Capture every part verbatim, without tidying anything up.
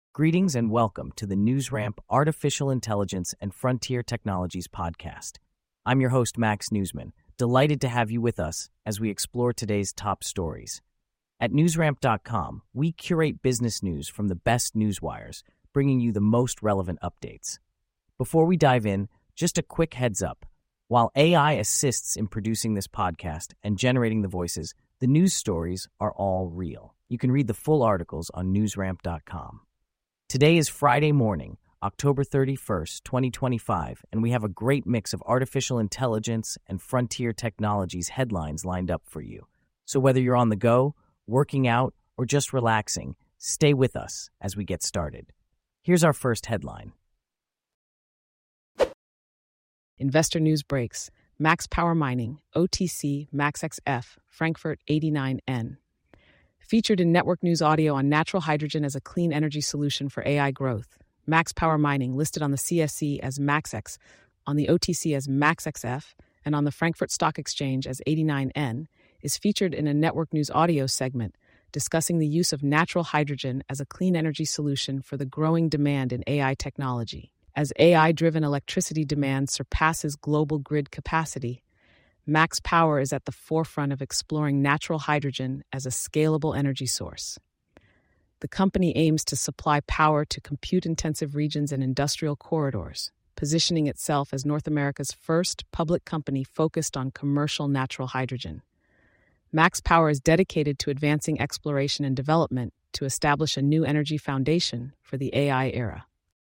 Greetings and welcome to the NewsRamp Artificial Intelligence and Frontier Technologies podcast. I'm your host, Max Newsman, delighted to have you with us as we explore today's top stories. At newsramp dot com, we curate business news from the best newswires, bringing you the most relevant updates. Before we dive in, just a quick heads up. While A I assists in producing this podcast and generating the voices, the news stories are all real. You can read the full articles on newsramp dot com. Today is Friday morning, October thirty-first, twenty twenty-five, and we have a great mix of artificial intelligence and frontier technologies headlines lined up for you. So whether you're on the go, working out, or just relaxing, stay with us as we get started. Here's our first headline. Investor news breaks. Max Power Mining, O T C, MaxXF, Frankfurt eighty-nine N. Featured in Network News Audio on natural hydrogen as a clean energy solution for A I growth. Max Power Mining, listed on the C S E as MaxX, on the O T C as MaxXF, and on the Frankfurt Stock Exchange as eighty-nine N, is featured in a Network News Audio segment discussing the use of natural hydrogen as a clean energy solution for the growing demand in A I technology. As A I-driven electricity demand surpasses global grid capacity, Max Power is at the forefront of exploring natural hydrogen as a scalable energy source. The company aims to supply power to compute-intensive regions and industrial corridors, positioning itself as North America's first public company focused on commercial natural hydrogen. Max Power is dedicated to advancing exploration and development to establish a new energy foundation for the A I era.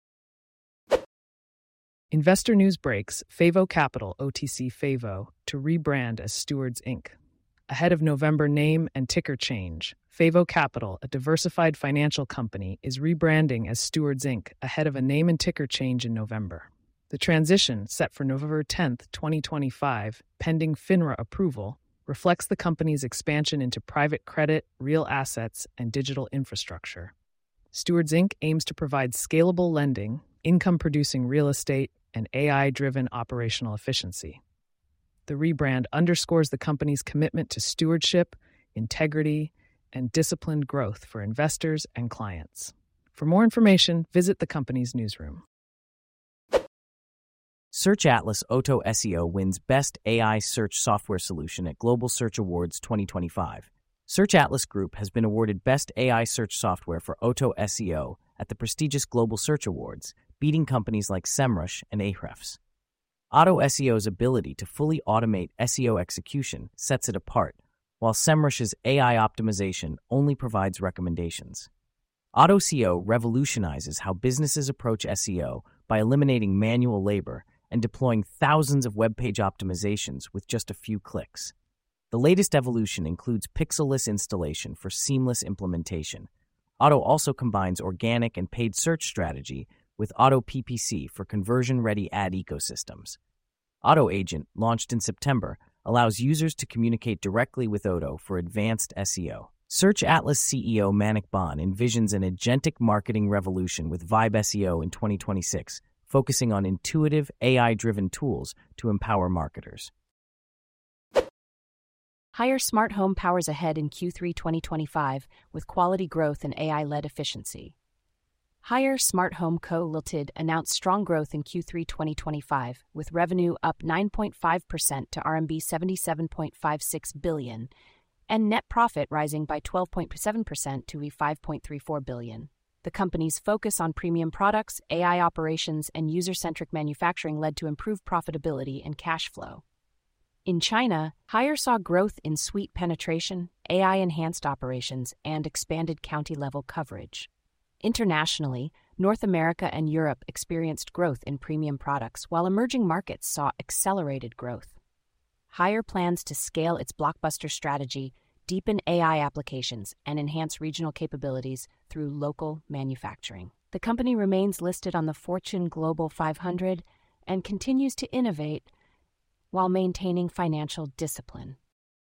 Investor news breaks. Favo Capital, O T C Favo, to rebrand as Stewards Incorporated. Ahead of November name and ticker change, Favo Capital, a diversified financial company, is rebranding as Stewards Incorporated ahead of a name and ticker change in November. The transition, set for November tenth, twenty twenty-five, pending FINRA approval, reflects the company's expansion into private credit, real assets, and digital infrastructure. Stewards Incorporated aims to provide scalable lending, income-producing real estate, and A I-driven operational efficiency. The rebrand underscores the company's commitment to stewardship, integrity, and disciplined growth for investors and clients. For more information, visit the company's newsroom. Search Atlas Auto S E O wins Best A I Search Software Solution at Global Search Awards twenty twenty-five. Search Atlas Group has been awarded Best A I Search Software for Auto S E O at the prestigious Global Search Awards, beating companies like SEMrush and Ahrefs. Auto S E O's ability to fully automate S E O execution sets it apart, while SEMrush's A I optimization only provides recommendations. Auto S E O revolutionizes how businesses approach S E O by eliminating manual labor and deploying thousands of web page optimizations with just a few clicks. The latest evolution includes pixelless installation for seamless implementation. Auto also combines organic and paid search strategy with Auto P P C for conversion-ready ad ecosystems. Auto Agent, launched in September, allows users to communicate directly with Auto for advanced S E O. Search Atlas C E O Manik Bhan envisions an agentic marketing revolution with Vibe S E O in twenty twenty-six, focusing on intuitive A I-driven tools to empower marketers. Haier Smart Home powers ahead in Q three twenty twenty-five with quality growth and A I-led efficiency. Haier Smart Home Co. Limited announced strong growth in Q three twenty twenty-five, with revenue up nine point five percent to R M B seventy-seven point five six billion and net profit rising by twelve point seven percent to five point three four billion. The company's focus on premium products, A I operations, and user-centric manufacturing led to improved profitability and cash flow. In China, Haier saw growth in suite penetration, A I-enhanced operations, and expanded county-level coverage. Internationally, North America and Europe experienced growth in premium products, while emerging markets saw accelerated growth. Haier plans to scale its blockbuster strategy, deepen A I applications, and enhance regional capabilities through local manufacturing. The company remains listed on the Fortune Global five hundred and continues to innovate while maintaining financial discipline.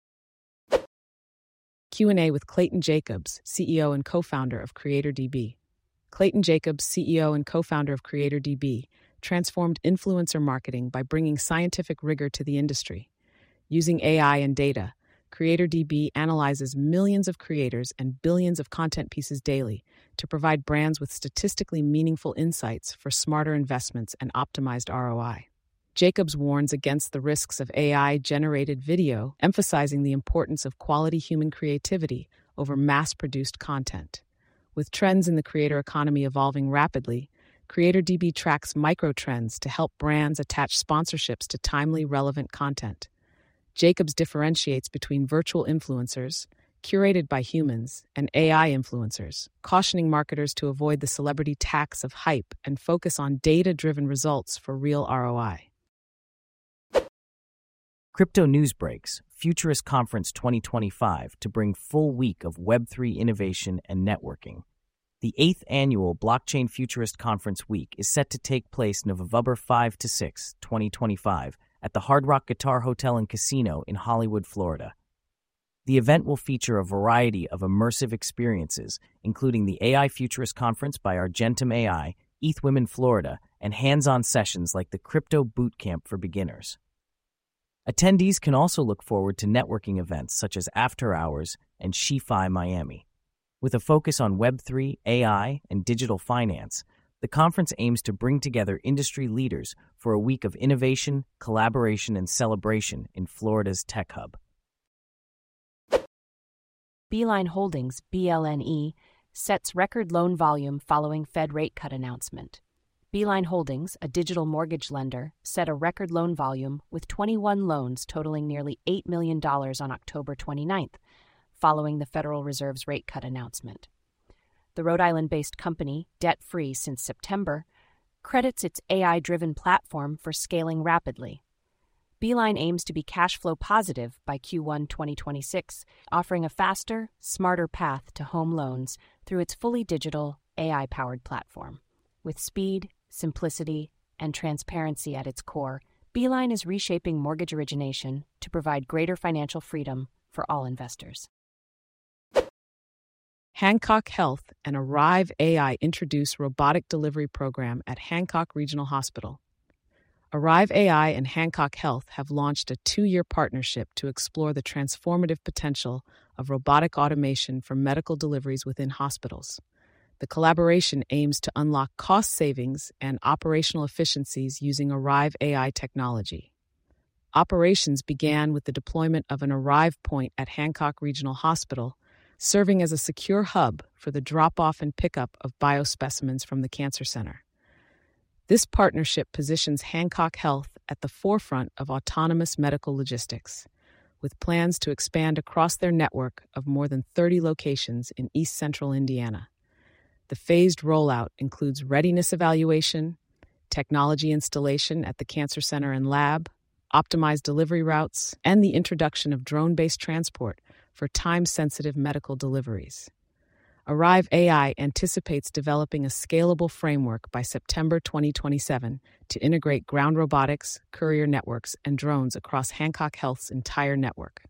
Q and A with Clayton Jacobs, C E O and co-founder of CreatorDB. Clayton Jacobs, C E O and co-founder of CreatorDB, transformed influencer marketing by bringing scientific rigor to the industry. Using A I and data, CreatorDB analyzes millions of creators and billions of content pieces daily to provide brands with statistically meaningful insights for smarter investments and optimized R O I. Jacobs warns against the risks of A I-generated video, emphasizing the importance of quality human creativity over mass-produced content. With trends in the creator economy evolving rapidly, CreatorDB tracks microtrends to help brands attach sponsorships to timely, relevant content. Jacobs differentiates between virtual influencers, curated by humans, and A I influencers, cautioning marketers to avoid the celebrity tax of hype and focus on data-driven results for real R O I. Crypto News Breaks, Futurist Conference twenty twenty-five to bring full week of Web three innovation and networking. The eighth annual Blockchain Futurist Conference Week is set to take place November fifth to sixth, twenty twenty-five, at the Hard Rock Guitar Hotel and Casino in Hollywood, Florida. The event will feature a variety of immersive experiences, including the A I Futurist Conference by Argentum A I, E T H Women Florida, and hands-on sessions like the Crypto Bootcamp for Beginners. Attendees can also look forward to networking events such as After Hours and SheFi Miami. With a focus on Web three, A I, and digital finance, the conference aims to bring together industry leaders for a week of innovation, collaboration, and celebration in Florida's tech hub. Beeline Holdings, B L N E, sets record loan volume following Fed rate cut announcement. Beeline Holdings, a digital mortgage lender, set a record loan volume with twenty-one loans totaling nearly eight million dollars on October twenty-ninth, following the Federal Reserve's rate cut announcement. The Rhode Island-based company, debt-free since September, credits its A I-driven platform for scaling rapidly. Beeline aims to be cash flow positive by Q one twenty twenty-six, offering a faster, smarter path to home loans through its fully digital, A I-powered platform. With speed, simplicity, and transparency at its core, Beeline is reshaping mortgage origination to provide greater financial freedom for all investors. Hancock Health and Arrive A I introduce robotic delivery program at Hancock Regional Hospital. Arrive A I and Hancock Health have launched a two-year partnership to explore the transformative potential of robotic automation for medical deliveries within hospitals. The collaboration aims to unlock cost savings and operational efficiencies using Arrive A I technology. Operations began with the deployment of an Arrive point at Hancock Regional Hospital, serving as a secure hub for the drop-off and pickup of biospecimens from the cancer center. This partnership positions Hancock Health at the forefront of autonomous medical logistics, with plans to expand across their network of more than thirty locations in East Central Indiana. The phased rollout includes readiness evaluation, technology installation at the cancer center and lab, optimized delivery routes, and the introduction of drone-based transport for time-sensitive medical deliveries. Arrive A I anticipates developing a scalable framework by September twenty twenty-seven to integrate ground robotics, courier networks, and drones across Hancock Health's entire network.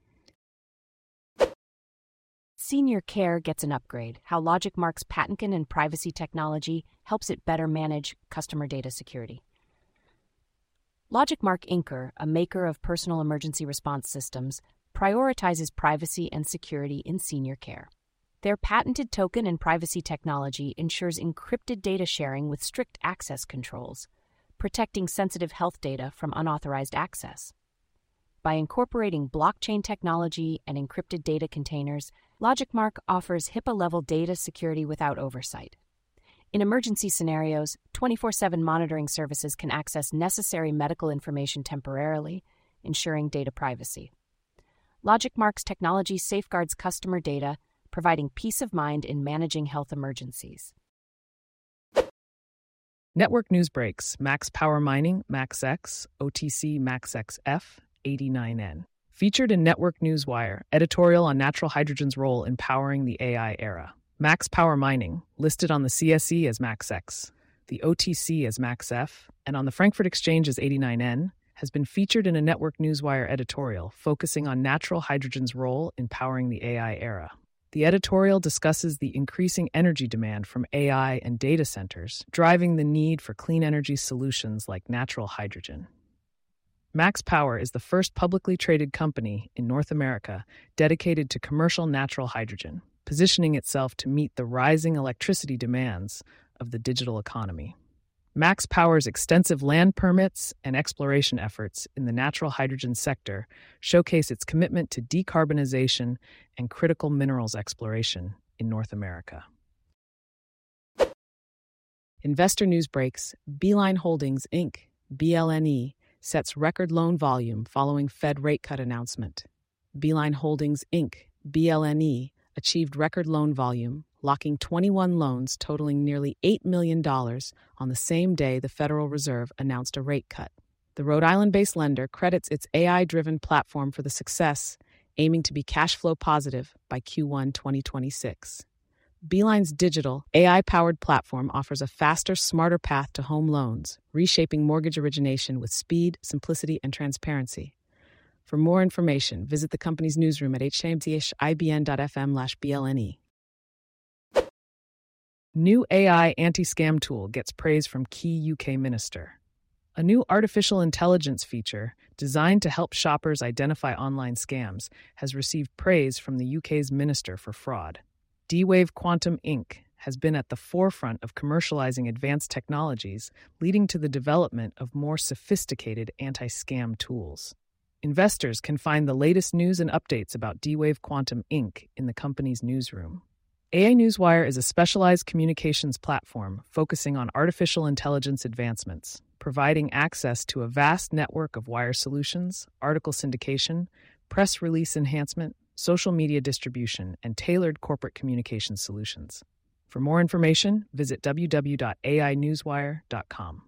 Senior Care gets an upgrade. How LogicMark's patent and privacy technology helps it better manage customer data security. LogicMark Incorporated, a maker of personal emergency response systems, prioritizes privacy and security in senior care. Their patented token and privacy technology ensures encrypted data sharing with strict access controls, protecting sensitive health data from unauthorized access. By incorporating blockchain technology and encrypted data containers, LogicMark offers HIPAA-level data security without oversight. In emergency scenarios, twenty-four seven monitoring services can access necessary medical information temporarily, ensuring data privacy. LogicMark's technology safeguards customer data, providing peace of mind in managing health emergencies. Network news breaks: Max Power Mining, MaxX, O T C MaxXF, eighty-nine N. Featured in Network Newswire, editorial on natural hydrogen's role in powering the A I era. Max Power Mining, listed on the C S E as MaxX, the O T C as MaxF, and on the Frankfurt Exchange as eighty-nine N, has been featured in a Network Newswire editorial focusing on natural hydrogen's role in powering the A I era. The editorial discusses the increasing energy demand from A I and data centers, driving the need for clean energy solutions like natural hydrogen. Max Power is the first publicly traded company in North America dedicated to commercial natural hydrogen. positioning itself to meet the rising electricity demands of the digital economy. Max Power's extensive land permits and exploration efforts in the natural hydrogen sector showcase its commitment to decarbonization and critical minerals exploration in North America. Investor news breaks. Beeline Holdings, Incorporated, B L N E, sets record loan volume following Fed rate cut announcement. Beeline Holdings, Incorporated, B L N E, achieved record loan volume, locking twenty-one loans totaling nearly eight million dollars on the same day the Federal Reserve announced a rate cut. The Rhode Island-based lender credits its A I-driven platform for the success, aiming to be cash flow positive by Q one twenty twenty-six. Beeline's digital, A I-powered platform offers a faster, smarter path to home loans, reshaping mortgage origination with speed, simplicity, and transparency. For more information, visit the company's newsroom at h m t i b n dot f m slash b l n e. New A I anti-scam tool gets praise from key U K minister. A new artificial intelligence feature designed to help shoppers identify online scams has received praise from the U K's Minister for Fraud. D-Wave Quantum Incorporated has been at the forefront of commercializing advanced technologies, leading to the development of more sophisticated anti-scam tools. Investors can find the latest news and updates about D-Wave Quantum Incorporated in the company's newsroom. A I Newswire is a specialized communications platform focusing on artificial intelligence advancements, providing access to a vast network of wire solutions, article syndication, press release enhancement, social media distribution, and tailored corporate communication solutions. For more information, visit w w w dot a i newswire dot com.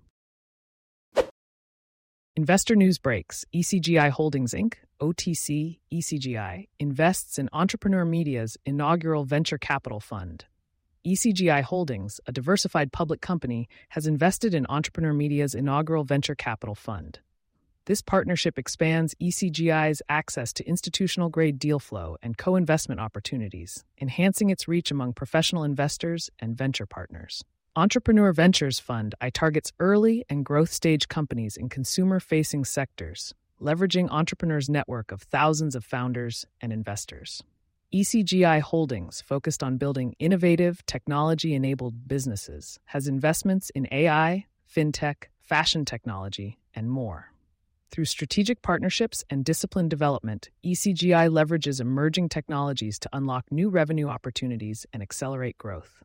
Investor news breaks. E C G I Holdings, Incorporated, O T C E C G I, invests in Entrepreneur Media's inaugural venture capital fund. E C G I Holdings, a diversified public company, has invested in Entrepreneur Media's inaugural venture capital fund. This partnership expands E C G I's access to institutional-grade deal flow and co-investment opportunities, enhancing its reach among professional investors and venture partners. Entrepreneur Ventures Fund I targets early and growth-stage companies in consumer-facing sectors, leveraging Entrepreneur's network of thousands of founders and investors. E C G I Holdings, focused on building innovative, technology-enabled businesses, has investments in A I, fintech, fashion technology, and more. Through strategic partnerships and disciplined development, E C G I leverages emerging technologies to unlock new revenue opportunities and accelerate growth.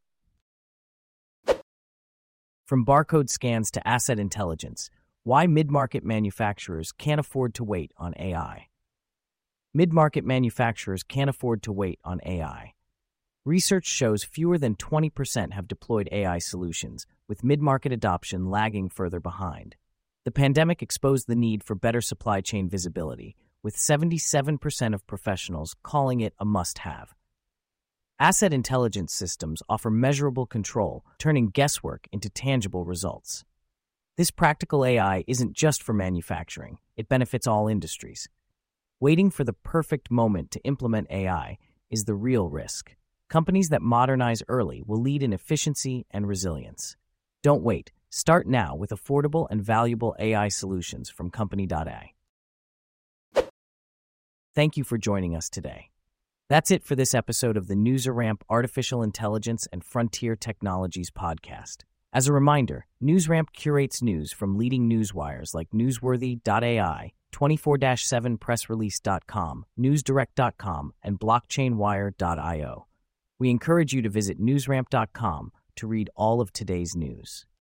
From barcode scans to asset intelligence, why mid-market manufacturers can't afford to wait on A I. Mid-market manufacturers can't afford to wait on A I. Research shows fewer than twenty percent have deployed A I solutions, with mid-market adoption lagging further behind. The pandemic exposed the need for better supply chain visibility, with seventy-seven percent of professionals calling it a must-have. Asset intelligence systems offer measurable control, turning guesswork into tangible results. This practical A I isn't just for manufacturing, it benefits all industries. Waiting for the perfect moment to implement A I is the real risk. Companies that modernize early will lead in efficiency and resilience. Don't wait. Start now with affordable and valuable A I solutions from company dot a i. Thank you for joining us today. That's it for this episode of the NewsRamp Artificial Intelligence and Frontier Technologies podcast. As a reminder, NewsRamp curates news from leading newswires like newsworthy dot a i, twenty-four seven press release dot com, newsdirect dot com, and blockchain wire dot i o. We encourage you to visit newsramp dot com to read all of today's news.